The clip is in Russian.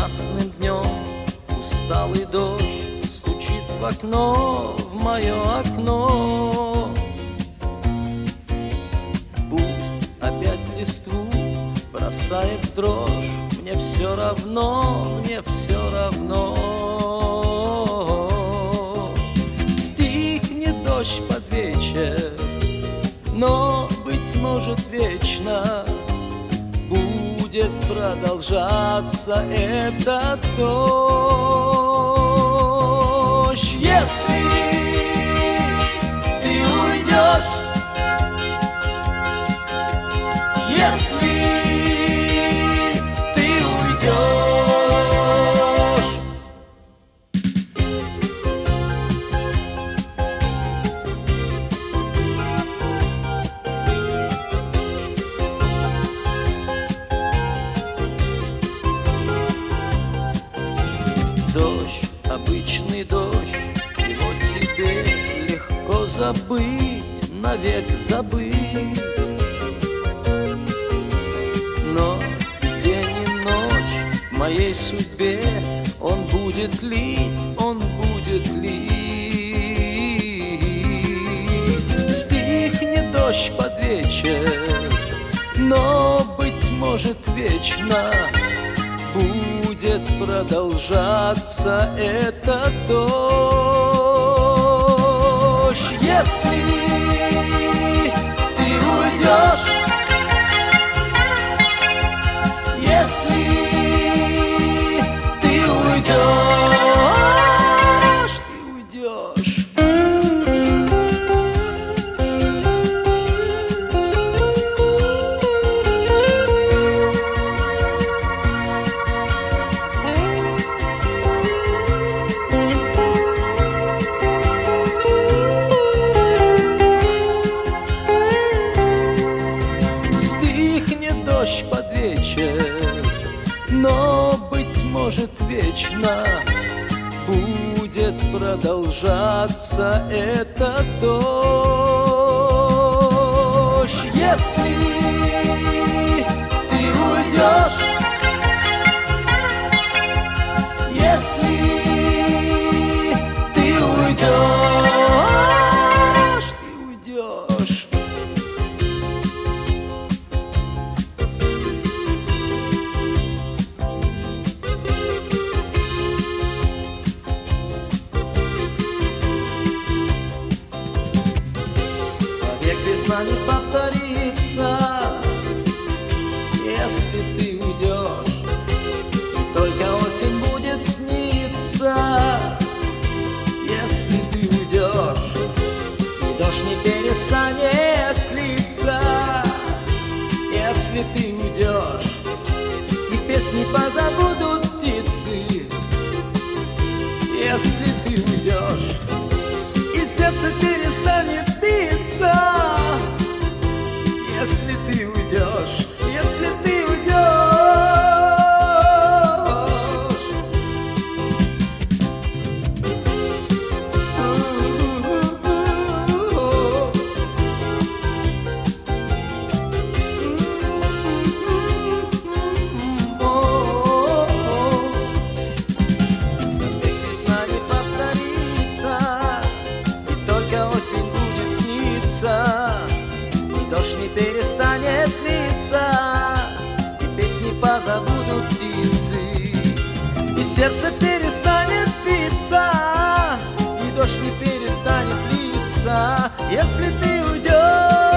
ясным днем усталый дождь стучит в окно, в мое окно. Пусть опять листву бросает дрожь, мне все равно, мне все равно. Стихнет дождь под вечер, но, быть может, вечно будет продолжаться этот дождь. Если ты уйдешь, если ты уйдешь, дождь, обычный дождь, его тебе легко забыть, навек забыть. Но и день, и ночь в моей судьбе он будет лить, он будет лить. Стихнет дождь под вечер, но, быть может, вечно будет продолжаться этот дождь. Если ты уйдешь, если ты уйдешь, ты уйдешь. Стихнет дождь под вечер, но, быть может, вечно будет продолжаться этот дождь. Если ты уйдешь, если ты уйдешь, ты уйдешь. Весна не повторится, если ты уйдешь, и только осень будет сниться, если ты уйдешь, и дождь не перестанет литься, если ты уйдешь, и песни позабудут птицы, если ты уйдешь, и сердце перестанет биться. Если ты уйдешь, если ты уйдешь. Весна не повторится, и только осень будет сниться. Дождь не перестанет литься, и песни позабудут птицы, и сердце перестанет биться, и дождь не перестанет литься, если ты уйдешь.